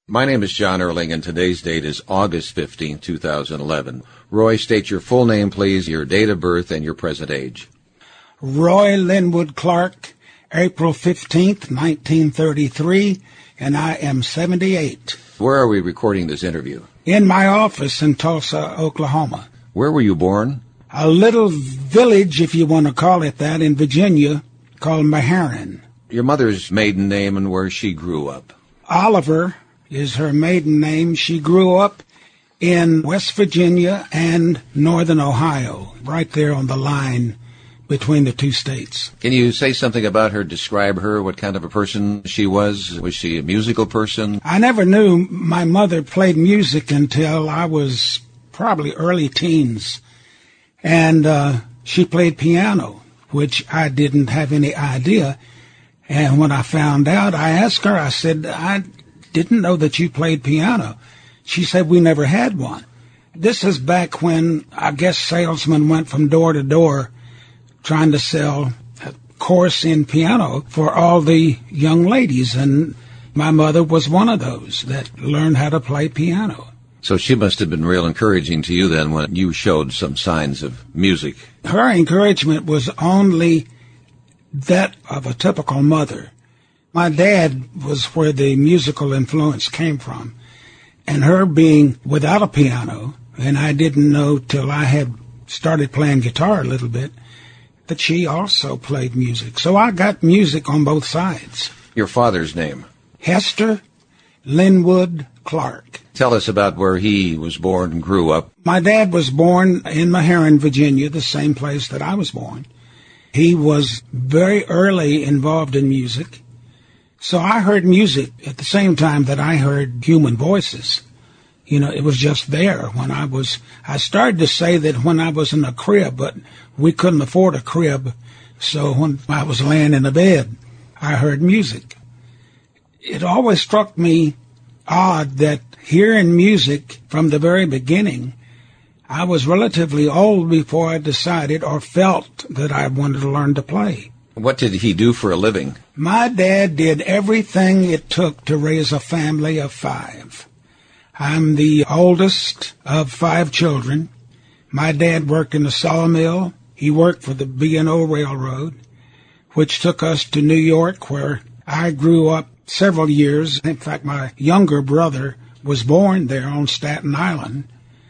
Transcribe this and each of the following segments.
My name is John Erling, and today's date is August 15, 2011. Roy, state your full name, please, your date of birth, and your present age. Roy Linwood Clark, April 15th, 1933, and I am 78. Where are we recording this interview? In my office in Tulsa, Oklahoma. Where were you born? A little village, if you want to call it that, in Virginia, called Meherrin. Your mother's maiden name and where she grew up. Oliver is her maiden name. She grew up in West Virginia and northern Ohio, right there on the line between the two states. Can you say something about her, describe her, what kind of a person she was? Was she a musical person? I never knew my mother played music until I was probably early teens. And she played piano, which I didn't have any idea. And when I found out, I asked her, I said, I didn't know that you played piano. She said, we never had one. This is back when, I guess, salesmen went from door to door trying to sell a course in piano for all the young ladies. And my mother was one of those that learned how to play piano. So she must have been real encouraging to you then when you showed some signs of music. Her encouragement was only that of a typical mother. My dad was where the musical influence came from. And her being without a piano, and I didn't know till I had started playing guitar a little bit, that she also played music. So I got music on both sides. Your father's name? Hester Linwood Clark. Tell us about where he was born and grew up. My dad was born in Meherrin, Virginia, the same place that I was born. He was very early involved in music. So I heard music at the same time that I heard human voices. You know, it was just there when I started to say that when I was in a crib, but we couldn't afford a crib. So when I was laying in a bed, I heard music. It always struck me odd that hearing music from the very beginning, I was relatively old before I decided or felt that I wanted to learn to play. What did he do for a living? My dad did everything it took to raise a family of 5. I'm the oldest of 5 children. My dad worked in a sawmill. He worked for the B&O Railroad, which took us to New York, where I grew up several years. In fact, my younger brother was born there on Staten Island.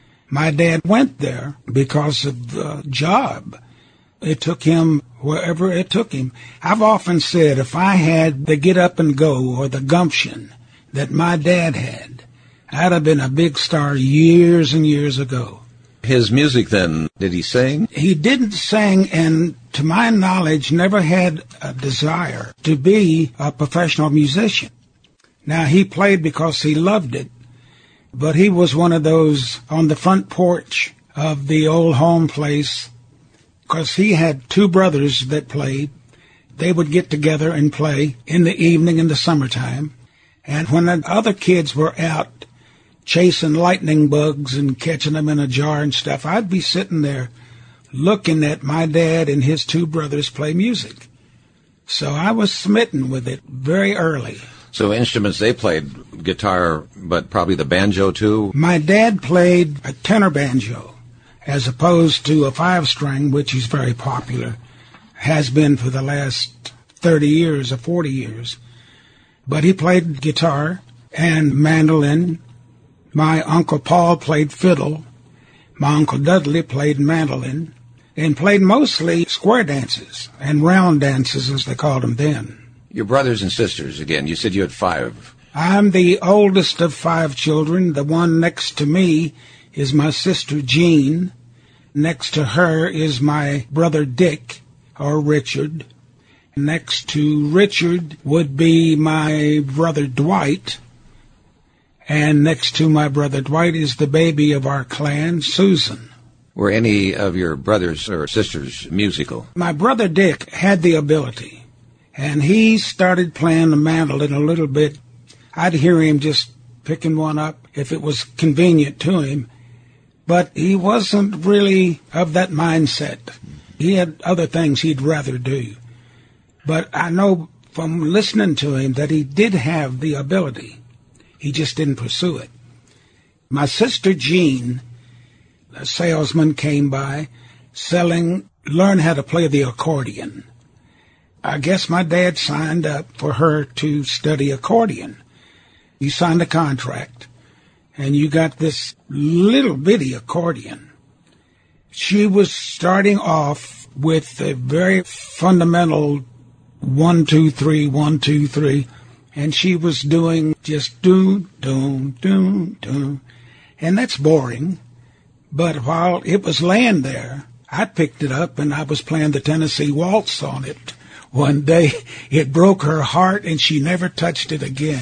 My dad went there because of the job. It took him wherever it took him. I've often said if I had the get up and go or the gumption that my dad had, I'd have been a big star years and years ago. His music then, did he sing? He didn't sing, and to my knowledge never had a desire to be a professional musician. Now, he played because he loved it, but he was one of those on the front porch of the old home place, because he had 2 brothers that played. They would get together and play in the evening in the summertime. And when the other kids were out chasing lightning bugs and catching them in a jar and stuff, I'd be sitting there looking at my dad and his 2 brothers play music. So I was smitten with it very early. So instruments, they played guitar, but probably the banjo too? My dad played a tenor banjo, as opposed to a 5-string, which is very popular, has been for the last 30 years or 40 years. But he played guitar and mandolin. My Uncle Paul played fiddle. My Uncle Dudley played mandolin and played mostly square dances and round dances, as they called them then. Your brothers and sisters, again, you said you had 5. I'm the oldest of 5 children. The one next to me is my sister Jean. Next to her is my brother Dick, or Richard. Next to Richard would be my brother Dwight. And next to my brother Dwight is the baby of our clan, Susan. Were any of your brothers or sisters musical? My brother Dick had the ability, and he started playing the mandolin a little bit. I'd hear him just picking one up if it was convenient to him. But he wasn't really of that mindset. He had other things he'd rather do. But I know from listening to him that he did have the ability. He just didn't pursue it. My sister Jean, a salesman, came by selling, learn how to play the accordion. I guess my dad signed up for her to study accordion. You signed a contract, and you got this little bitty accordion. She was starting off with a very fundamental 1, 2, 3, 1, 2, 3, and she was doing just do, do, do, do, and that's boring. But while it was laying there, I picked it up and I was playing the Tennessee Waltz on it. One day, it broke her heart and she never touched it again.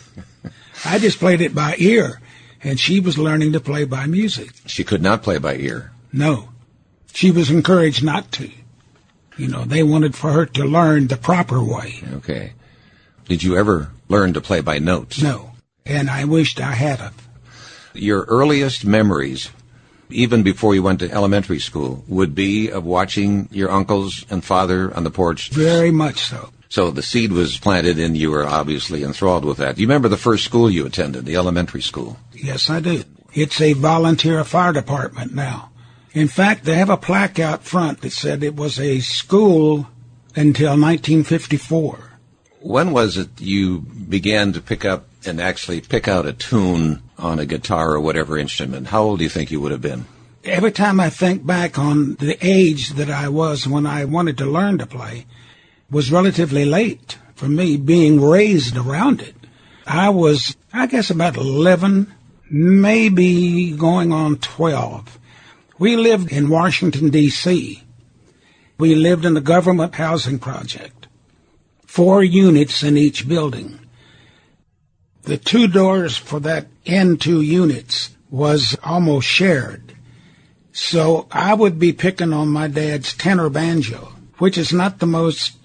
I just played it by ear, and she was learning to play by music. She could not play by ear. No. She was encouraged not to. You know, they wanted for her to learn the proper way. Okay. Did you ever learn to play by notes? No. And I wished I had it. Your earliest memories, even before you went to elementary school, would be of watching your uncles and father on the porch? Very much so. So the seed was planted and you were obviously enthralled with that. Do you remember the first school you attended, the elementary school? Yes, I do. It's a volunteer fire department now. In fact, they have a plaque out front that said it was a school until 1954. When was it you began to pick up and actually pick out a tune on a guitar or whatever instrument? How old do you think you would have been? Every time I think back on the age that I was when I wanted to learn to play, was relatively late for me, being raised around it. I was, I guess, about 11, maybe going on 12. We lived in Washington, D.C. We lived in a government housing project, 4 units in each building. The 2 doors for that end 2 units was almost shared. So I would be picking on my dad's tenor banjo, which is not the most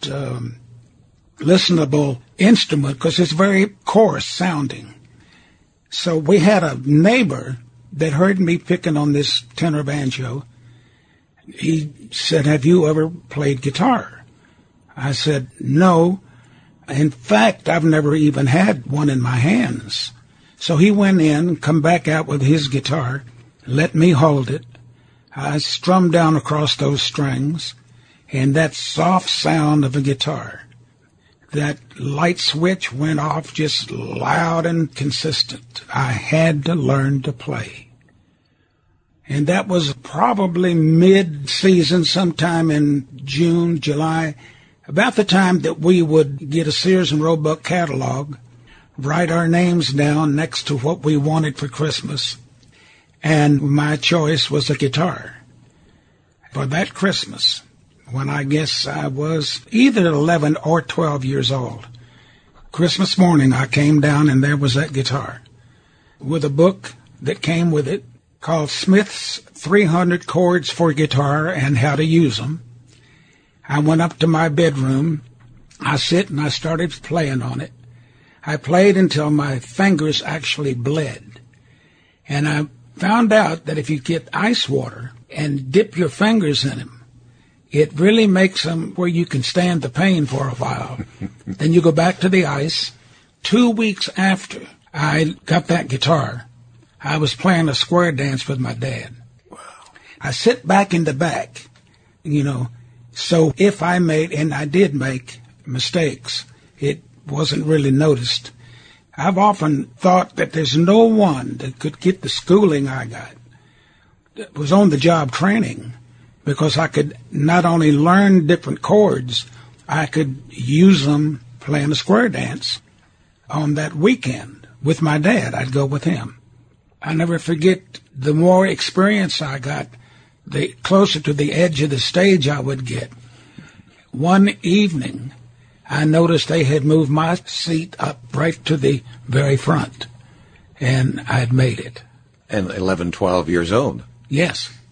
listenable instrument because it's very coarse sounding. So we had a neighbor that heard me picking on this tenor banjo. He said, "Have you ever played guitar?" I said, "No. In fact, I've never even had one in my hands." So he went in, come back out with his guitar, let me hold it. I strummed down across those strings, and that soft sound of a guitar, that light switch went off just loud and consistent. I had to learn to play. And that was probably mid-season, sometime in June, July, about the time that we would get a Sears and Roebuck catalog, write our names down next to what we wanted for Christmas, and my choice was a guitar. For that Christmas, when I guess I was either 11 or 12 years old, Christmas morning I came down and there was that guitar, with a book that came with it called Smith's 300 Chords for Guitar and How to Use Them. I went up to my bedroom, I sit and I started playing on it. I played until my fingers actually bled. And I found out that if you get ice water and dip your fingers in them, it really makes them where you can stand the pain for a while. Then you go back to the ice. 2 weeks after I got that guitar, I was playing a square dance with my dad. Wow. I sit back in the back, so if I made, and I did make mistakes, it wasn't really noticed. I've often thought that there's no one that could get the schooling I got. It was on-the-job training, because I could not only learn different chords, I could use them playing a square dance. On that weekend with my dad, I'd go with him. I never forget, the more experience I got, the closer to the edge of the stage I would get. One evening, I noticed they had moved my seat up right to the very front, and I'd made it. And 11, 12 years old. Yes.